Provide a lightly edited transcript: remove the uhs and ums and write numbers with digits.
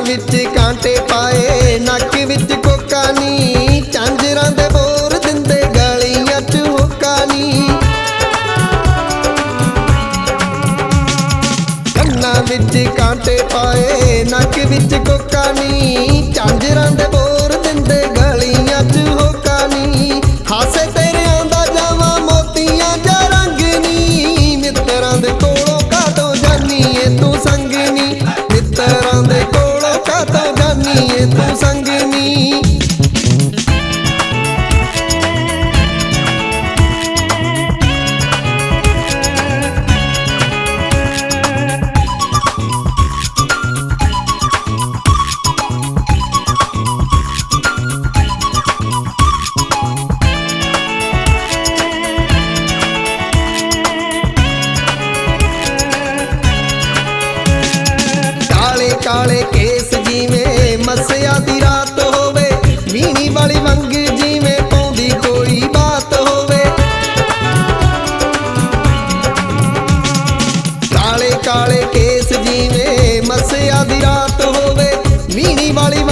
विच कांटे पाए नक विच कोका नी, झांजरां दे बोर दिंदे गलियां च होका नी। कन्नां विच कांटे पाए नक विच कोका नी, झांजरां दे बोर दिंदे गलियां च होका नी। हासे तेरियां दा जावा मोतियां जा रंग नी, मित्रां दे कोलों काटो जानी ए तू संगनी, मित्रां दे कोलों काटो जानी ए तू संगनी। काले केस जिवें मसिया दी रात होवे, मीनी वाली वंग जिवें पौंदी कोई बात होवे। काले काले केस जिवें मसिया दी रात होवे, मीनी वाली